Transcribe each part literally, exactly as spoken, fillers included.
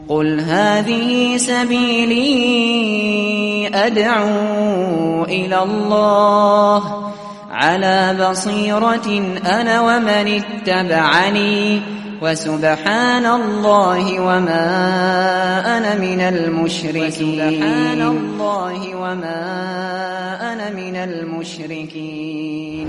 قل هذه سبيلي أدعو إلى الله على بصيرة أنا ومن اتبعني وسبحان الله وما أنا من المشركين سبحان الله وما أنا من المشركين.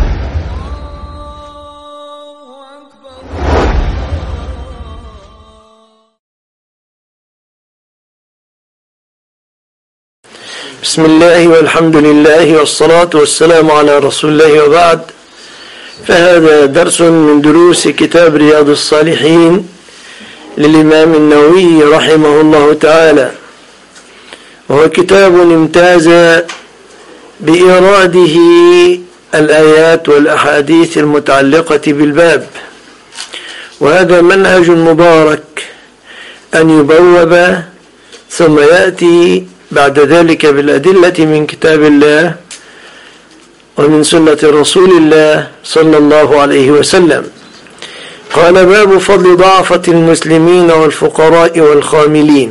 بسم الله والحمد لله والصلاة والسلام على رسول الله وبعد، فهذا درس من دروس كتاب رياض الصالحين للإمام النووي رحمه الله تعالى، وهو كتاب امتاز بإراده الآيات والأحاديث المتعلقة بالباب، وهذا منهج مبارك أن يبوب ثم يأتي بعد ذلك بالأدلة من كتاب الله ومن سنة رسول الله صلى الله عليه وسلم. قال: باب فضل ضعفة المسلمين والفقراء والخاملين.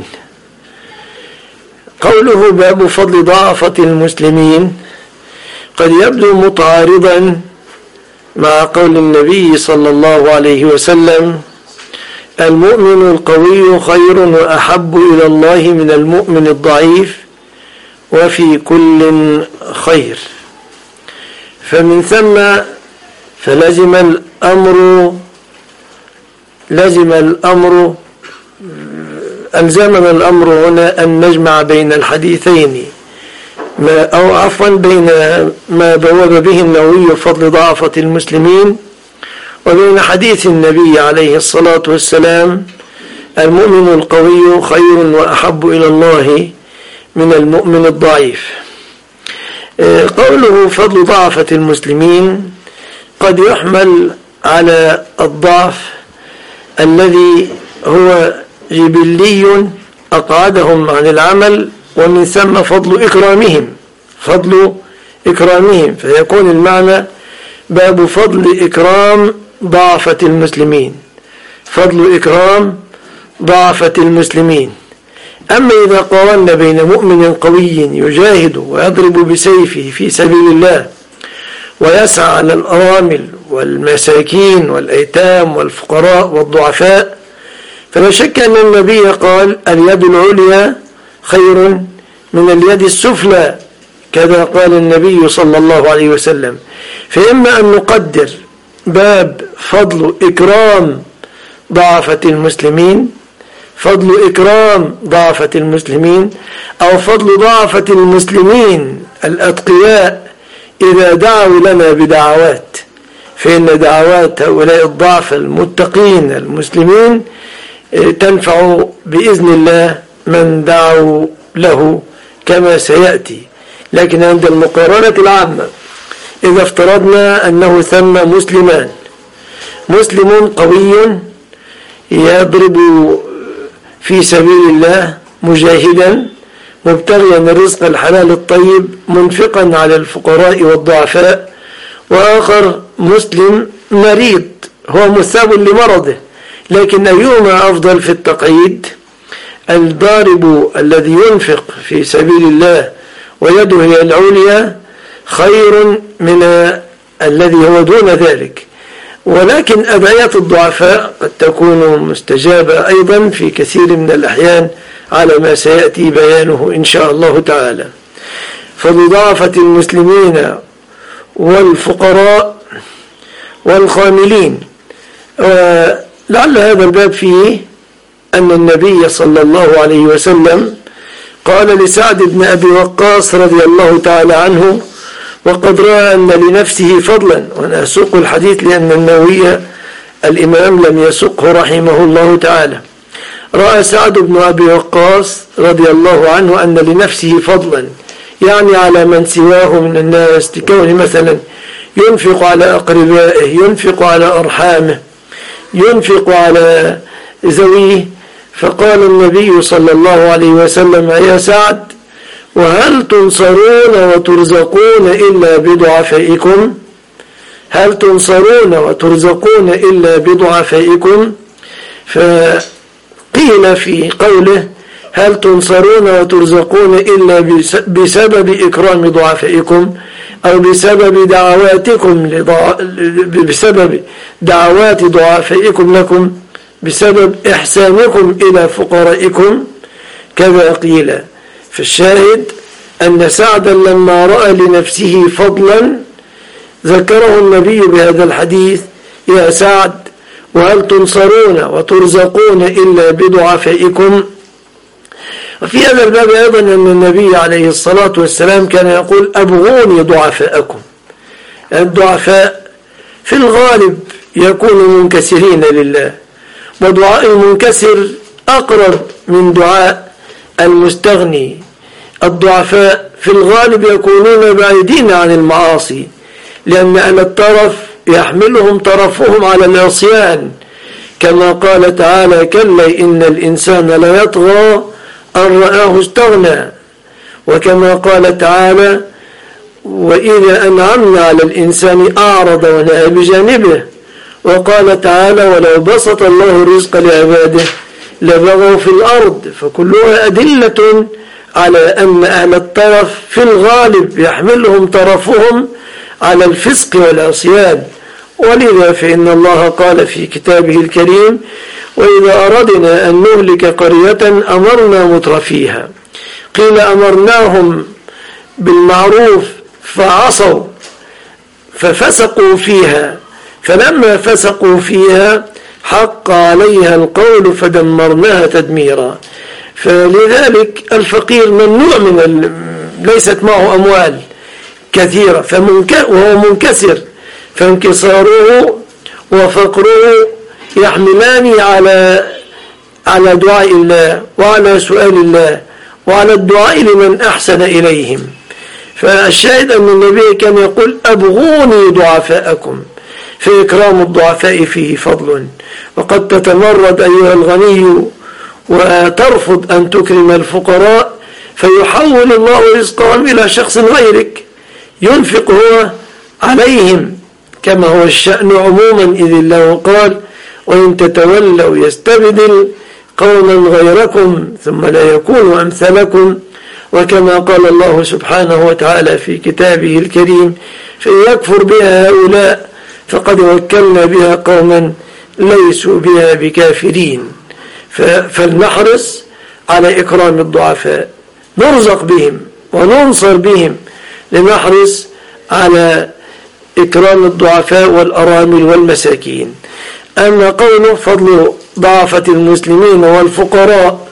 قوله باب فضل ضعفة المسلمين قد يبدو متعارضا مع قول النبي صلى الله عليه وسلم: المؤمن القوي خير وأحب إلى الله من المؤمن الضعيف وفي كل خير. فمن ثم فلزم الأمر لزم الأمر ألزمنا الأمر هنا أن نجمع بين الحديثين، ما أو عفوا بين ما بوب به النووي فضل ضعفة المسلمين وبين حديث النبي عليه الصلاة والسلام: المؤمن القوي خير وأحب إلى الله من المؤمن الضعيف. قوله فضل ضعفة المسلمين قد يحمل على الضعف الذي هو جبلي أقعدهم عن العمل، ومن ثم فضل إكرامهم فضل إكرامهم فيكون المعنى باب فضل إكرام ضعفة المسلمين فضل إكرام ضعفة المسلمين. أما إذا قارنا بين مؤمن قوي يجاهد ويضرب بسيفه في سبيل الله ويسعى على الأرامل والمساكين والأيتام والفقراء والضعفاء، فلا شك أن النبي قال: اليد العليا خير من اليد السفلى، كذا قال النبي صلى الله عليه وسلم. فإما أن نقدر باب فضل إكرام ضعفة المسلمين فضل إكرام ضعفة المسلمين أو فضل ضعفة المسلمين الأتقياء إذا دعوا لنا بدعوات، فإن دعوات هؤلاء الضعفة المتقين المسلمين تنفع بإذن الله من دعوا له كما سيأتي. لكن عند المقارنة العامة إذا افترضنا أنه ثم مسلمان مسلم قوي يضرب في سبيل الله مجاهدا مبتغيا الرزق الحلال الطيب منفقا على الفقراء والضعفاء، وآخر مسلم مريض هو مثاب لمرضه، لكن أيهما أفضل في التقييد؟ الضارب الذي ينفق في سبيل الله ويده هي العليا خير من الذي هو دون ذلك. ولكن أدعية الضعفاء قد تكون مستجابة أيضا في كثير من الأحيان على ما سيأتي بيانه إن شاء الله تعالى. فبضعفة المسلمين والفقراء والخاملين، لعل هذا الباب فيه أن النبي صلى الله عليه وسلم قال لسعد بن أبي وقاص رضي الله تعالى عنه، وقد رأى أن لنفسه فضلا، وأنا أسوق الحديث لأن النووي الإمام لم يسقه رحمه الله تعالى. رأى سعد بن أبي وقاص رضي الله عنه أن لنفسه فضلا، يعني على من سواه من الناس، تكون مثلا ينفق على أقربائه، ينفق على أرحامه، ينفق على ذويه. فقال النبي صلى الله عليه وسلم: يا سعد، وهل تنصرون وترزقون إلا بضعفائكم؟ هل تنصرون وترزقون إلا بضعفائكم؟ فقيل قيل في قوله هل تنصرون وترزقون إلا بسبب إكرام ضعفائكم أو بسبب دعواتكم لضع... بسبب دعوات ضعفائكم لكم بسبب إحسانكم إلى فقرائكم، كذا قيل. فالشاهد أن سعدا لما رأى لنفسه فضلا ذكره النبي بهذا الحديث: يا سعد وهل تنصرون وترزقون إلا بضعفائكم. وفي هذا الباب أيضا أن النبي عليه الصلاة والسلام كان يقول أبغوني ضعفاءكم. الضعفاء في الغالب يكونوا منكسرين لله، ودعاء المنكسر أقرب من دعاء المستغني. الضعفاء في الغالب يكونون بعيدين عن المعاصي، لأن أهل الطرف يحملهم طرفهم على العصيان، كما قال تعالى: كلا إن الإنسان لا يطغى أن رآه استغنى. وكما قال تعالى: وإذا أنعمنا على الإنسان أعرض ونأى بجانبه. وقال تعالى: ولو بسط الله الرزق لعباده لبغوا في الأرض. فكلها أدلة على أن أهل الطرف في الغالب يحملهم طرفهم على الفسق والعصيان. ولذا فإن الله قال في كتابه الكريم: وإذا أردنا أن نهلك قرية أمرنا مترفيها. قيل أمرناهم بالمعروف فعصوا ففسقوا فيها، فلما فسقوا فيها حق عليها القول فدمرناها تدميرا. فلذلك الفقير ممنوع من ال... ليست معه أموال كثيرة فمنك... وهو منكسر، فانكساره وفقره يحملان على على دعاء الله وعلى سؤال الله وعلى الدعاء لمن أحسن إليهم. فالشاهد أن النبي كان يقول أبغوني ضعفاءكم، فإكرام الضعفاء فيه فضل. وقد تتمرد أيها الغني وترفض أن تكرم الفقراء، فيحول الله رزقهم إلى شخص غيرك ينفق هو عليهم، كما هو الشأن عموما، إذ الله قال: وإن تتولوا يستبدل قوما غيركم ثم لا يكونوا أمثلكم. وكما قال الله سبحانه وتعالى في كتابه الكريم: فإن يكفر بها هؤلاء فقد وكلنا بها قوما ليسوا بها بكافرين. فلنحرص على إكرام الضعفاء، نرزق بهم وننصر بهم، لنحرص على إكرام الضعفاء والأرامل والمساكين. أما قوله فضل ضعفة المسلمين والفقراء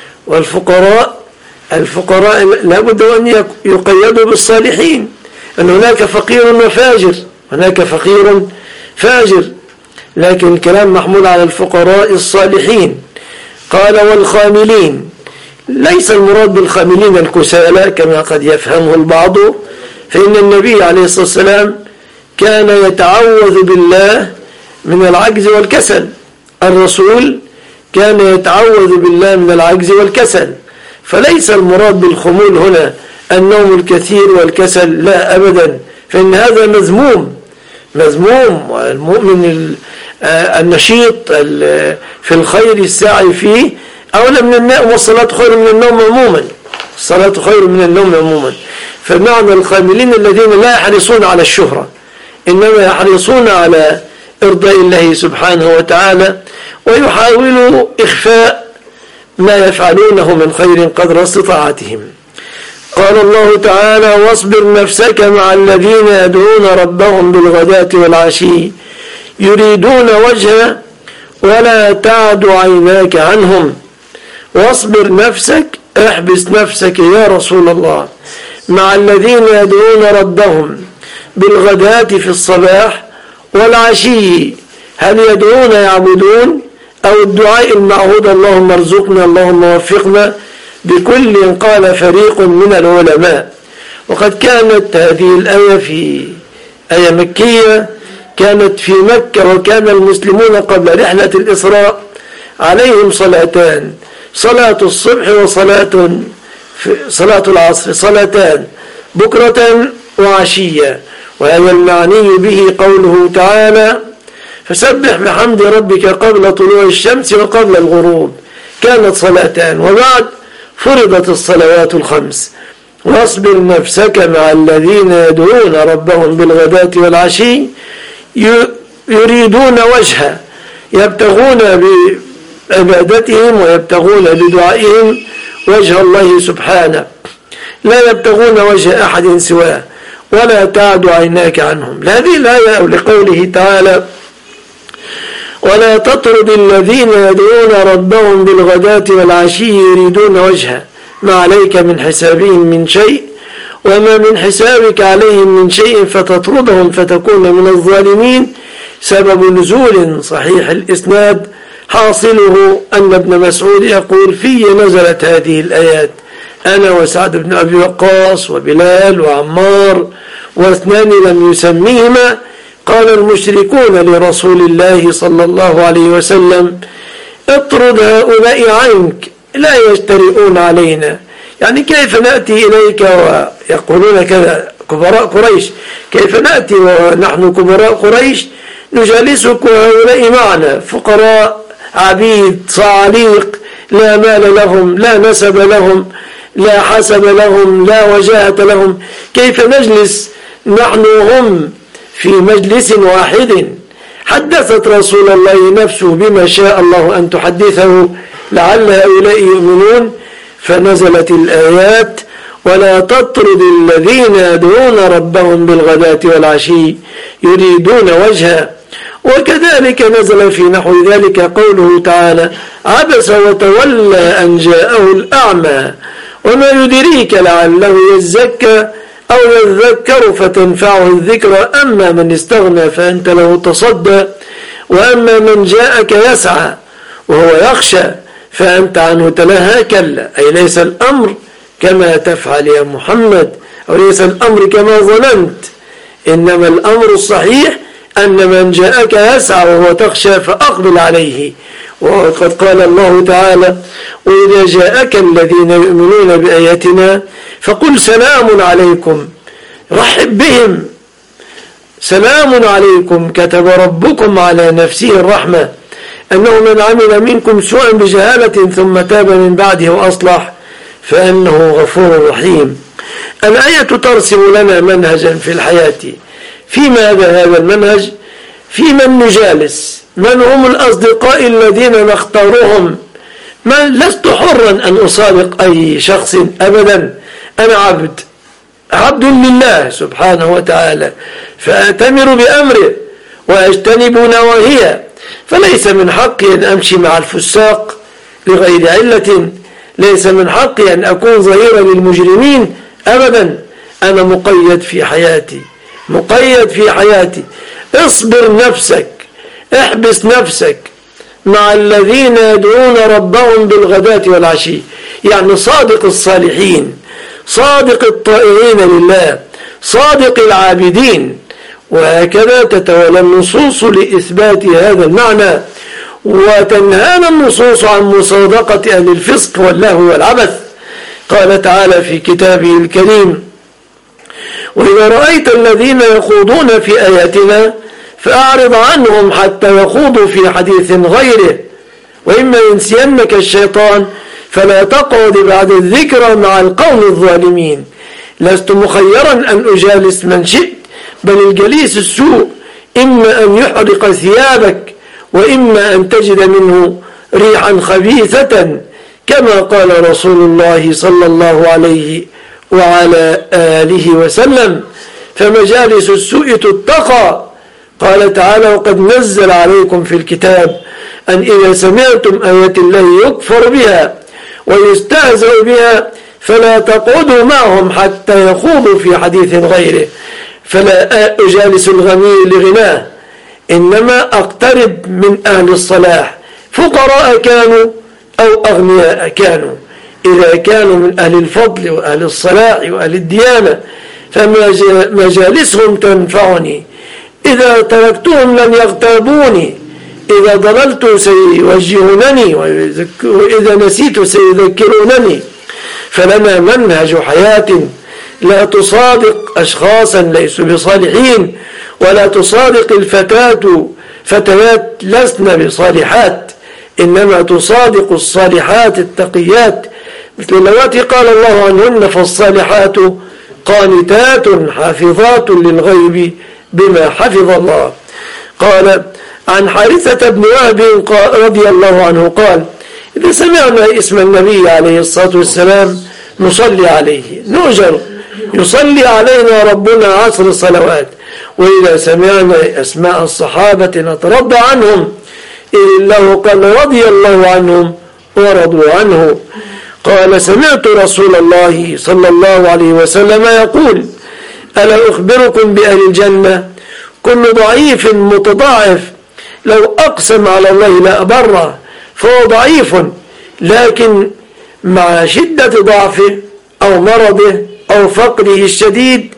والفقراء الفقراء لابد أن يقيدوا بالصالحين، أن هناك فقير وفاجر، هناك فقير فاجر، لكن الكلام محمول على الفقراء الصالحين. قال: والخاملين. ليس المراد بالخاملين الكسالى كما قد يفهمه البعض، فإن النبي عليه الصلاة والسلام كان يتعوذ بالله من العجز والكسل. الرسول كان يتعوذ بالله من العجز والكسل، فليس المراد بالخمول هنا النوم الكثير والكسل، لا أبدا، فإن هذا مذموم مذموم والمؤمن النشيط في الخير الساعي فيه أولى من النوم، والصلاة خير من النوم عموما، الصلاة خير من النوم عموما. فمعنى الخاملين الذين لا يحرصون على الشهرة، إنما يحرصون على إرضاء الله سبحانه وتعالى، ويحاولوا إخفاء ما يفعلونه من خير قدر استطاعتهم. قال الله تعالى: واصبر نفسك مع الذين يدعون ربهم بالغداة والعشي يريدون وجهه ولا تعد عيناك عنهم. واصبر نفسك، احبس نفسك يا رسول الله مع الذين يدعون ربهم بالغداة في الصباح والعشي. هل يدعون يعبدون أو الدعاء المعهود اللهم ارزقنا اللهم وفقنا؟ بكل قال فريق من العلماء. وقد كانت هذه الآية في آية مكية، كانت في مكة، وكان المسلمون قبل رحلة الإسراء عليهم صلاتان، صلاة الصبح وصلاة صلاة العصر، صلاتان بكرة وعشية. وهذا المعني به قوله تعالى: فسبح بحمد ربك قبل طلوع الشمس وقبل الغروب. كانت صلاتان، وبعد فرضت الصلوات الخمس. واصبر نفسك مع الذين يدعون ربهم بالغداة والعشي يريدون وجهه، يبتغون بعبادتهم ويبتغون بدعائهم وجه الله سبحانه، لا يبتغون وجه أحد سواه، ولا تعد عيناك عنهم. هذه الآية أو لقوله تعالى: ولا تطرد الذين يدعون ربهم بالغداة والعشي يريدون وجهه ما عليك من حسابهم من شيء وما من حسابك عليهم من شيء فتطردهم فتكون من الظالمين. سبب نزول صحيح الإسناد حاصله أن ابن مسعود يقول: في نزلت هذه الآيات أنا وسعد بن أبي وقاص وبلال وعمار واثنان لم يسميهما. قال المشركون لرسول الله صلى الله عليه وسلم: اطرد هؤلاء عنك لا يجترئون علينا. يعني كيف نأتي إليك ويقولون كذا كبراء قريش، كيف نأتي ونحن كبراء قريش نجالسك وهؤلاء معنا فقراء عبيد صعاليق لا مال لهم لا نسب لهم لا حسب لهم لا وجاهة لهم، كيف نجلس نحن وهم في مجلس واحد؟ حدثت رسول الله نفسه بما شاء الله أن تحدثه لعل هؤلاء يؤمنون، فنزلت الآيات: ولا تطرد الذين يدعون ربهم بالغداة والعشي يريدون وجهه. وكذلك نزل في نحو ذلك قوله تعالى: عبس وتولى أن جاءه الأعمى وما يدريك لعله يزكى أو يذكر فتنفعه الذكرى أما من استغنى فأنت له تصدى وأما من جاءك يسعى وهو يخشى فأنت عنه تلهى. كلا، أي ليس الأمر كما تفعل يا محمد، أو ليس الأمر كما ظننت، إنما الأمر الصحيح أن من جاءك يسعى وهو تخشى فأقبل عليه. وقد قال الله تعالى: وإذا جاءك الذين يؤمنون بآياتنا فقل سلام عليكم، رحب بهم، سلام عليكم كتب ربكم على نفسه الرحمة أنه من عمل منكم سوءا بجهالة ثم تاب من بعده وأصلح فأنه غفور رحيم. الآية ترسم لنا منهجا في الحياة. في ماذا هذا المنهج؟ في من نجالس، من هم الأصدقاء الذين نختارهم. من لست حرا أن أصادق أي شخص أبدا، أنا عبد عبد لله سبحانه وتعالى، فأتمر بأمره وأجتنب نواهيه، فليس من حقي أن أمشي مع الفساق لغير علة، ليس من حقي أن أكون ظهيرا للمجرمين أبدا. أنا مقيد في حياتي، مقيد في حياتي. اصبر نفسك، احبس نفسك مع الذين يدعون ربهم بالغداة والعشي، يعني صادق الصالحين، صادق الطائعين لله، صادق العابدين. وهكذا تتولى النصوص لإثبات هذا المعنى، وتنهانا النصوص عن مصادقة أهل الفسق واللهو والعبث. قال تعالى في كتابه الكريم: وإذا رأيت الذين يخوضون في آياتنا فأعرض عنهم حتى يخوضوا في حديث غيره وإما ينسينك الشيطان فلا تقعد بعد الذكرى مع القوم الظالمين. لست مخيرا أن أجالس من شئت، بل الجليس السوء إما أن يحرق ثيابك وإما أن تجد منه ريحا خبيثة، كما قال رسول الله صلى الله عليه وعلى آله وسلم: فمجالس السوء تتقى. قال تعالى: وقد نزل عليكم في الكتاب أن إذا سمعتم آيات الله يكفر بها ويستهزأ بها فلا تقعدوا معهم حتى يخوضوا في حديث غيره. فلا أجالس الغني لغناه، إنما أقترب من أهل الصلاح، فقراء كانوا أو أغنياء كانوا. إذا كانوا من أهل الفضل وأهل الصلاح وأهل الديانة فمجالسهم تنفعني، إذا تركتهم لن يغتابوني، إذا ضللت سيوجهونني وإذا نسيت سيذكرونني. فلنا منهج حياة لا تصادق أشخاصا ليسوا بصالحين، ولا تصادق الفتاة فتيات لسن بصالحات، إنما تصادق الصالحات التقيات مثل اللواتي قال الله عنهن فالصالحات قانتات حافظات للغيب بما حفظ الله. قال عن حارثة بن وهب رضي الله عنه قال إذا سمعنا اسم النبي عليه الصلاة والسلام نصلي عليه نؤجر يصلي علينا ربنا عشر صلوات، وإذا سمعنا أسماء الصحابة نترضى عنهم إلا قال رضي الله عنهم ورضوا عنه. قال سمعت رسول الله صلى الله عليه وسلم يقول ألا أخبركم بأهل الجنة كل ضعيف متضاعف لو أقسم على الله لا أبره فهو ضعيف، لكن مع شدة ضعفه أو مرضه أو فقره الشديد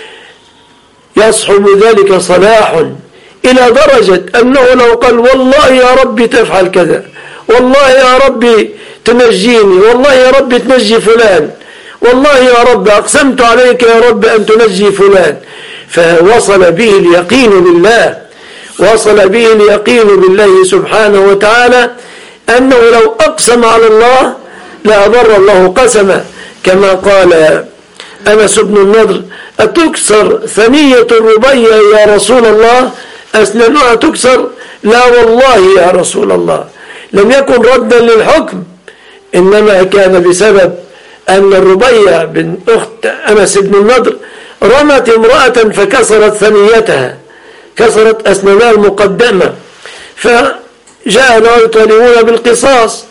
يصحب ذلك صلاح إلى درجة أنه لو قال والله يا ربي تفعل كذا، والله يا ربي تنجيني، والله يا ربي تنجي فلان، والله يا رب أقسمت عليك يا رب أن تنجي فلان، فوصل به اليقين بالله، وصل به اليقين بالله سبحانه وتعالى أنه لو أقسم على الله لأبر الله قسما، كما قال أنس بن النضر أتكسر ثنية الربيع يا رسول الله؟ أسنانها تكسر؟ لا والله يا رسول الله. لم يكن ردا للحكم، إنما كان بسبب أن الربيع بن أخت أنس بن النضر رمت امرأة فكسرت ثنيتها، كسرت أسنانها المقدمة، فجاء ناس يطالبون بالقصاص،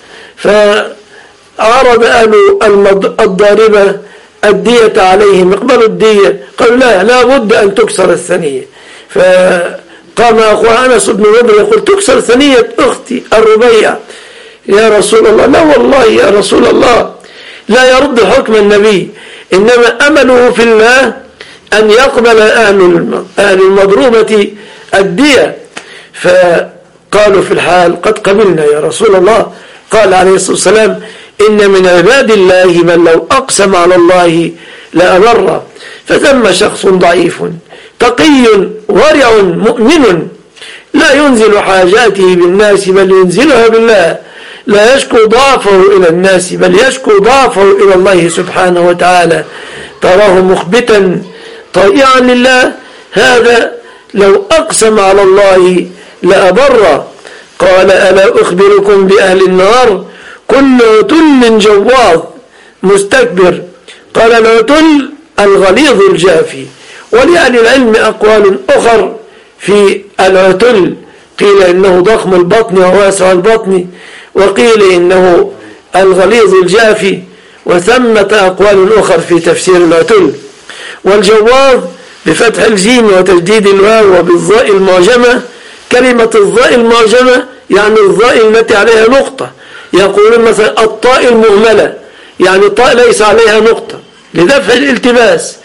فعرض أهل الضاربة الدية عليهم اقبلوا الدية، قالوا لا لا بد أن تكسر الثنية. فقام أخوة أنس بن النضر يقول تكسر ثنية أختي الربيع يا رسول الله؟ لا والله يا رسول الله، لا يرد حكم النبي، إنما أمله في الله أن يقبل أهل المضروبة الدية. فقالوا في الحال قد قبلنا يا رسول الله. قال عليه الصلاة والسلام إن من عباد الله من لو أقسم على الله لأبر. فثم شخص ضعيف تقي ورع مؤمن لا ينزل حاجاته بالناس بل ينزلها بالله، لا يشكو ضعفه إلى الناس بل يشكو ضعفه إلى الله سبحانه وتعالى، تراه مخبتا طائعا لله، هذا لو أقسم على الله لأبر. قال ألا أخبركم بأهل النار كل عتل جواظ مستكبر. قال العتل الغليظ الجافي، ولأهل العلم أقوال أخر في العتل، قيل إنه ضخم البطن وواسع البطن، وقيل إنه الغليظ الجافي، وثمة أقوال أخر في تفسير العتل. والجواظ بفتح الجيم وتجديد الواو وبالظاء المعجمة، كلمة الظاء المعجمة يعني الظاء التي عليها نقطة، يقولون مثلا الطاء المهملة يعني الطاء ليس عليها نقطة لدفع الالتباس،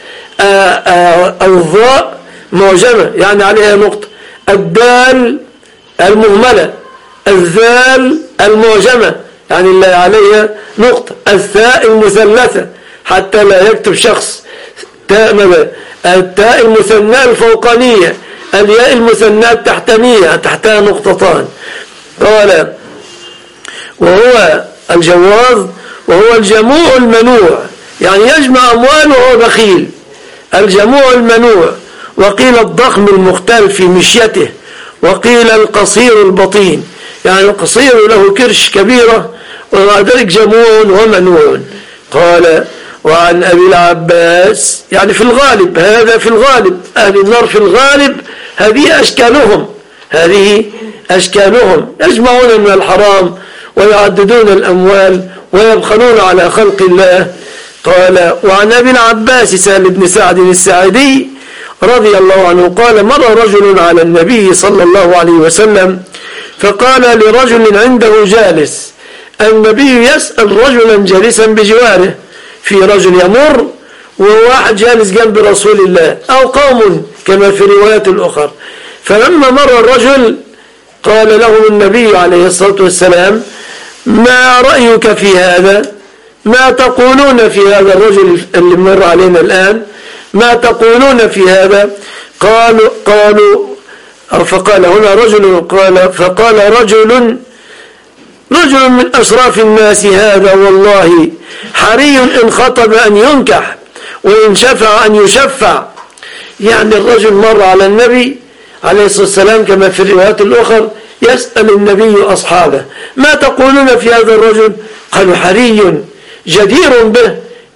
الظاء معجمة يعني عليها نقطة، الدال المهملة، الذال المعجمة يعني اللي عليها نقطة، الثاء المثلثة حتى لا يكتب شخص تاء، التاء المثنى الفوقانية، الياء المثنى التحتانية تحتها نقطتان. قال وهو الجواظ وهو الجموع المنوع يعني يجمع أموال وهو بخيل، الجموع المنوع. وقيل الضخم المختل في مشيته، وقيل القصير البطين يعني القصير له كرش كبيرة ومع ذلك جموع ومنوع. قال وعن أبي العباس يعني في الغالب، هذا في الغالب أهل النار في الغالب هذه أشكالهم، هذه أشكالهم يجمعون من الحرام ويعددون الأموال ويبخلون على خلق الله. قال وعن أبي العباس سهل بن سعد الساعدي رضي الله عنه قال مر رجل على النبي صلى الله عليه وسلم فقال لرجل عنده جالس، النبي يسأل رجلا جالسا بجواره، في رجل يمر وواحد جالس جنب رسول الله أو قوم كما في روايات الأخرى، فلما مر الرجل قال له النبي عليه الصلاة والسلام ما رأيك في هذا؟ ما تقولون في هذا الرجل اللي مر علينا الآن؟ ما تقولون في هذا؟ قالوا قالوا فقال هنا رجل قال فقال رجل رجل من أشراف الناس هذا والله حري إن خطب أن ينكح وإن شفع أن يشفع. يعني الرجل مر على النبي عليه الصلاة والسلام كما في الروايات الأخرى يسأل النبي أصحابه ما تقولون في هذا الرجل؟ قالوا حري جدير به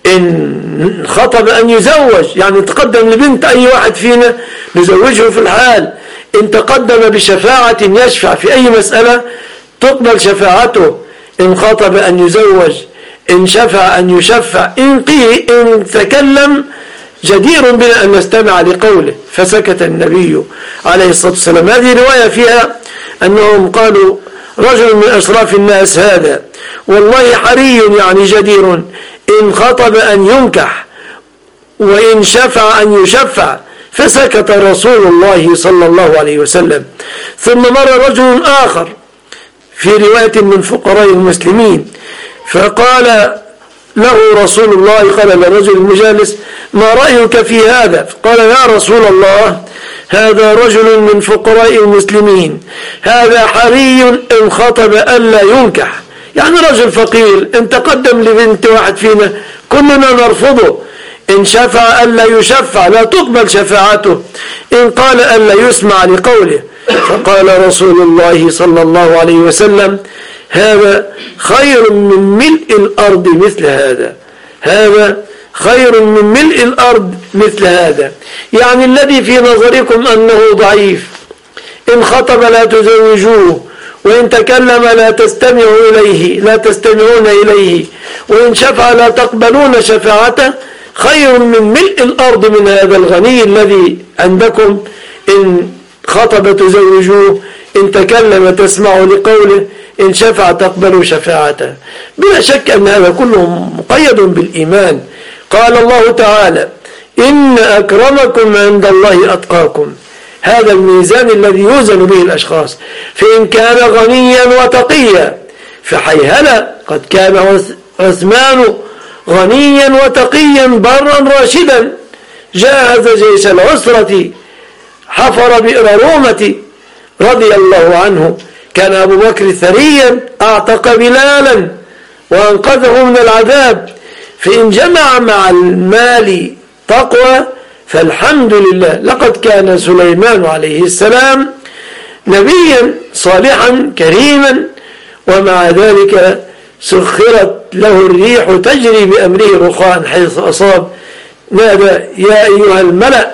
إن خطب أن يزوج، يعني تقدم لبنت أي واحد فينا نزوجه في الحال. إن تقدم بشفاعة يشفع في أي مسألة تقبل شفاعته. إن خطب أن يزوج، إن شفع أن يشفع، إن قيل إن تكلم جدير بنا أن نستمع لقوله. فسكت النبي عليه الصلاة والسلام. هذه رواية فيها أنهم قالوا رجل من أشراف الناس هذا والله حري يعني جدير إن خطب أن ينكح وإن شفع أن يشفع. فسكت رسول الله صلى الله عليه وسلم. ثم مر رجل آخر في رواية من فقراء المسلمين فقال له رسول الله، قال لرجل المجالس ما رأيك في هذا؟ قال يا رسول الله هذا رجل من فقراء المسلمين، هذا حري إن خطب ألا ينكح. يعني رجل فقير إن تقدم لبنت واحد فينا كلنا نرفضه. إن شفع ألا يشفع لا تقبل شفاعته. إن قال ألا يسمع لقوله. فقال رسول الله صلى الله عليه وسلم هذا خير من ملء الأرض مثل هذا، هذا خير من ملء الأرض مثل هذا. يعني الذي في نظركم أنه ضعيف إن خطب لا تزوجوه، وإن تكلم لا تستمعوا إليه لا تستمعون إليه، وإن شفع لا تقبلون شفاعته، خير من ملء الأرض من هذا الغني الذي عندكم إن خطب تزوجوه، إن تكلم تسمعوا لقوله، إن شفع تقبلوا شفاعته. بلا شك أن هذا كله مقيد بالإيمان. قال الله تعالى إن أكرمكم عند الله أتقاكم. هذا الميزان الذي يوزن به الأشخاص. فإن كان غنيا وتقيا فحيهلا قد كان عثمان غنيا وتقيا برا راشدا جاهز جيش العسرة حفر بئر رومة رضي الله عنه. كان أبو بكر ثريا أعتق بلالا وأنقذه من العذاب. فإن جمع مع المال تقوى فالحمد لله. لقد كان سليمان عليه السلام نبيا صالحا كريما ومع ذلك سخرت له الريح تجري بأمره رخاء حيث أصاب. نادى يا أيها الملأ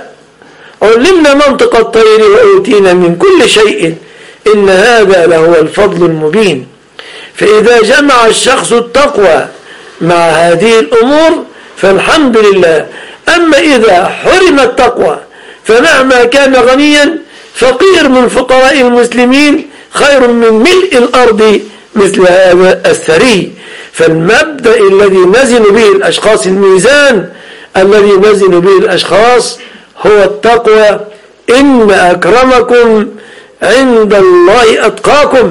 علمنا منطق الطير وأوتينا من كل شيء إن هذا لهو الفضل المبين. فإذا جمع الشخص التقوى مع هذه الأمور فالحمد لله. أما إذا حرم التقوى فمهما كان غنيا فقير من فقراء المسلمين خير من ملء الأرض مثل هذا الثري. فالمبدأ الذي نزن به الأشخاص، الميزان الذي نزن به الأشخاص هو التقوى. إن أكرمكم عند الله أتقاكم.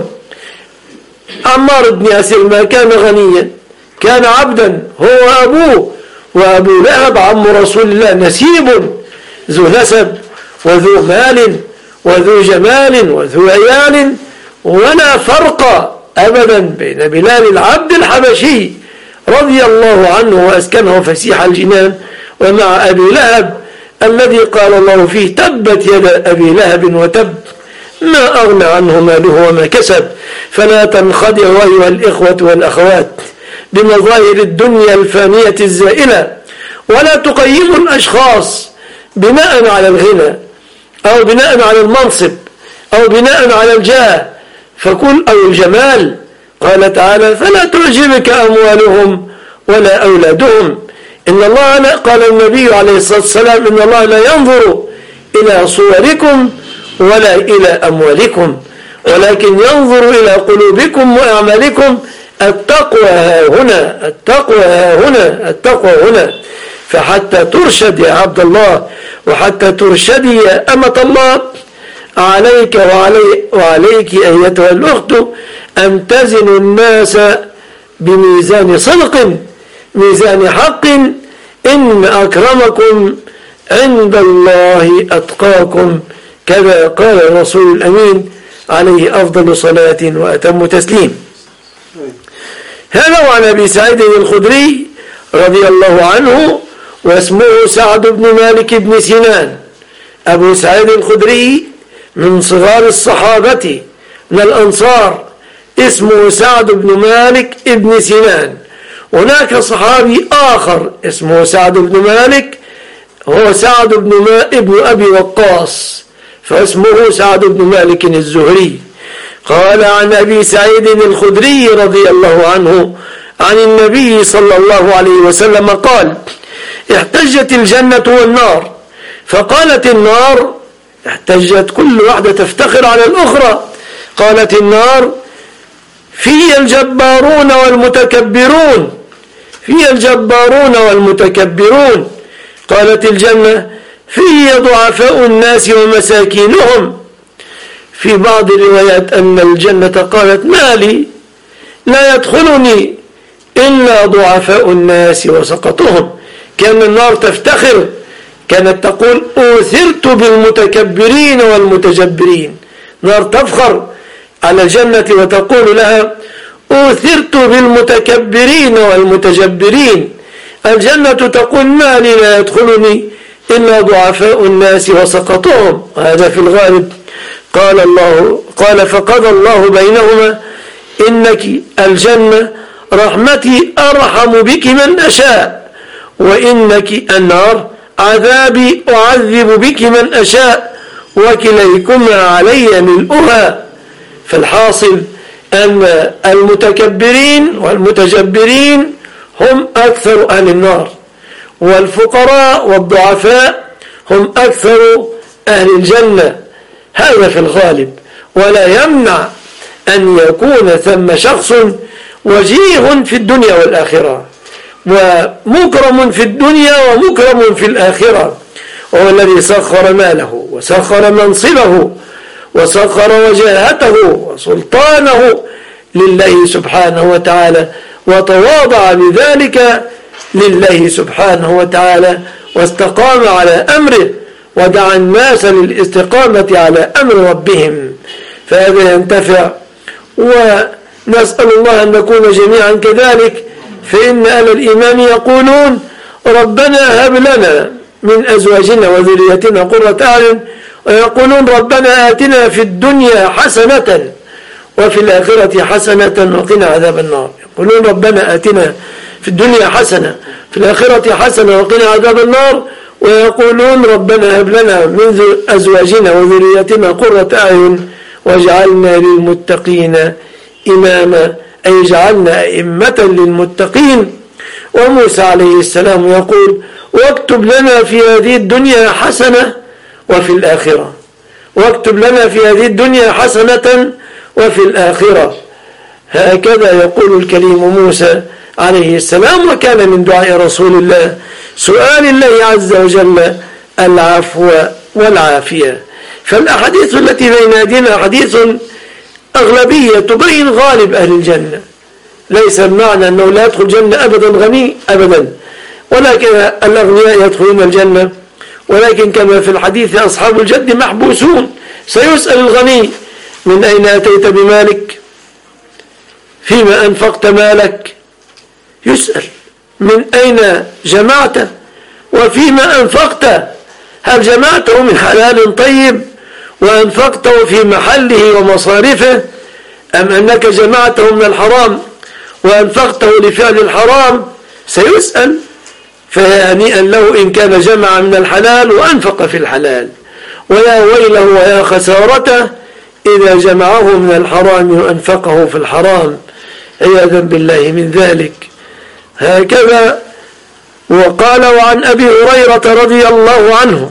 عمار بن ياسر ما كان غنيا، كان عبدا هو أبوه، وأبو لهب عم رسول الله نسيب ذو نسب وذو مال وذو جمال وذو عيال، ولا فرق أبدا بين بلال العبد الحبشي رضي الله عنه وأسكنه فسيح الجنان ومع أبي لهب الذي قال الله فيه تبت يد أبي لهب وتب ما أغنى عنه ماله وما كسب. فلا تنخدعوا أيها الإخوة والأخوات بمظاهر الدنيا الفانية الزائلة، ولا تقيموا الأشخاص بناء على الغنى أو بناء على المنصب أو بناء على الجاه فكل أو الجمال. قال تعالى فلا تعجبك أموالهم ولا أولادهم. إن الله لا قال النبي عليه الصلاة والسلام إن الله لا ينظر إلى صوركم ولا إلى أموالكم ولكن ينظر إلى قلوبكم وأعمالكم. التقوى ها هنا، التقوى ها هنا، التقوى هنا. فحتى ترشد يا عبد الله وحتى ترشدي يا أمة الله عليك وعلي وعليك أيتها الأخت أن تزنوا الناس بميزان صدق، ميزان حق. إن أكرمكم عند الله أتقاكم كذا قال الرسول الأمين عليه أفضل صلاة وأتم تسليم. هذا وعن أبي سعيد الخدري رضي الله عنه، واسمه سعد بن مالك بن سنان. أبو سعيد الخدري من صغار الصحابة من الأنصار، اسمه سعد بن مالك بن سنان. هناك صحابي آخر اسمه سعد بن مالك، هو سعد بن, ابن أبي وقاص، فاسمه سعد بن مالك الزهري. قال عن أبي سعيد الخدري رضي الله عنه عن النبي صلى الله عليه وسلم قال: احتجت الجنة والنار، فقالت النار، احتجت كل واحدة تفتخر على الأخرى، قالت النار: في الجبارون والمتكبرون، في الجبارون والمتكبرون. قالت الجنة: في ضعفاء الناس ومساكينهم. في بعض الروايات أن الجنة قالت: ما لي لا يدخلني إلا ضعفاء الناس وسقطهم. كان النار تفتخر، كانت تقول: أوثرت بالمتكبرين والمتجبرين. نار تفخر على الجنة وتقول لها: أوثرت بالمتكبرين والمتجبرين. الجنة تقول: ما لي لا يدخلني إلا ضعفاء الناس وسقطهم. وهذا في الغالب. قال الله قال فقضى الله بينهما: إنك الجنة رحمتي أرحم بك من أشاء، وإنك النار عذابي أعذب بك من أشاء، وكليكما علي ملؤها. فالحاصل أن المتكبرين والمتجبرين هم أكثر أهل النار، والفقراء والضعفاء هم أكثر أهل الجنة. هذا في الغالب، ولا يمنع أن يكون ثم شخص وجيه في الدنيا والآخرة، ومكرم في الدنيا ومكرم في الآخرة، وهو الذي سخر ماله وسخر منصبه وسخر وجاهته وسلطانه لله سبحانه وتعالى، وتواضع بذلك لله سبحانه وتعالى، واستقام على أمره، ودعا الناس للاستقامة على أمر ربهم. فهذا ينتفع، ونسأل الله أن نكون جميعا كذلك. فإن أهل الإيمان يقولون: ربنا هب لنا من أزواجنا وذريتنا قرة أعين، ويقولون: ربنا آتنا في الدنيا حسنة وفي الآخرة حسنة وقنا عذاب النار. يقولون: ربنا آتنا في الدنيا حسنة في الآخرة حسنة وقنا عذاب النار، ويقولون: ربنا هب لنا من أزواجنا وذريتنا قرة أعين واجعلنا للمتقين إماما، أي جعلنا أئمة للمتقين. وموسى عليه السلام يقول: واكتب لنا في هذه الدنيا حسنة وفي الآخرة، واكتب لنا في هذه الدنيا حسنة وفي الآخرة. هكذا يقول الكريم موسى عليه السلام. وكان من دعاء رسول الله سؤال الله عز وجل العفو والعافية. فالأحاديث التي بين يدينا حديث أغلبية تبين غالب أهل الجنة. ليس المعنى أنه لا يدخل الجنة أبدا غني أبدا، ولكن الأغنياء يدخلون الجنة، ولكن كما في الحديث: أصحاب الجد محبوسون. سيسأل الغني: من أين أتيت بمالك؟ فيما أنفقت مالك؟ يسأل: من أين جمعته؟ وفيما أنفقته؟ هل جمعته من حلال طيب وأنفقته في محله ومصارفه، أم أنك جمعته من الحرام وأنفقته لفعل الحرام؟ سيسأل. فهنيئا له إن كان جمع من الحلال وأنفق في الحلال، ويا ويله ويا خسارته إذا جمعه من الحرام وأنفقه في الحرام، عياذا بالله من ذلك. هكذا. وقال: وعن أبي هريرة رضي الله عنه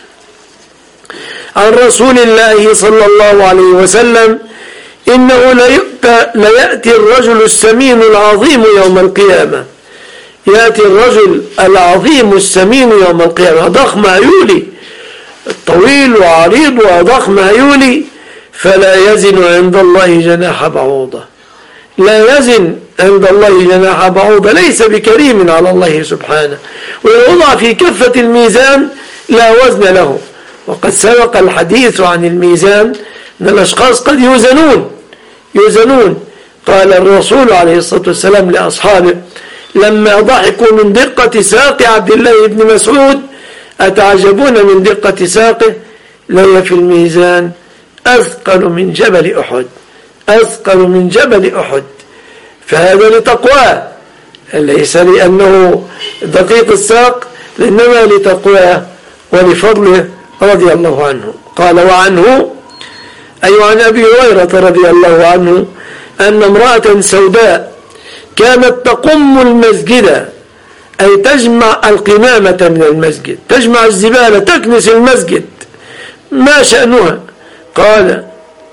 عن رسول الله صلى الله عليه وسلم: إنه ليأتي الرجل السمين العظيم يوم القيامة. يأتي الرجل العظيم السمين يوم القيامة، ضخم هيولي، طويل وعريض وضخم هيولي، فلا يزن عند الله جناح بعوضة. لا يزن عند الله جناح بعوضة، ليس بكريم على الله سبحانه. ويوضع في كفة الميزان لا وزن له. وقد سبق الحديث عن الميزان أن الأشخاص قد يوزنون يوزنون قال الرسول عليه الصلاة والسلام لأصحابه لما ضحكوا من دقة ساق عبد الله بن مسعود أتعجبون من دقة ساقه لي في الميزان أثقل من جبل أحد أثقل من جبل أحد. فهذا لتقواه ليس لأنه دقيق الساق، إنما لتقواه ولفضله رضي الله عنه. قال وعنه أي عن أبي هريرة رضي الله عنه أن امرأة سوداء كانت تقم المسجد أي تجمع القمامة من المسجد، تجمع الزبالة، تكنس المسجد، ما شأنها؟ قال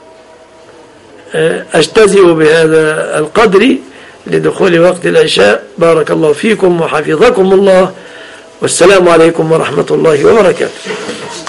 أجتزئ بهذا القدر لدخول وقت العشاء. بارك الله فيكم وحفظكم الله، والسلام عليكم ورحمة الله وبركاته.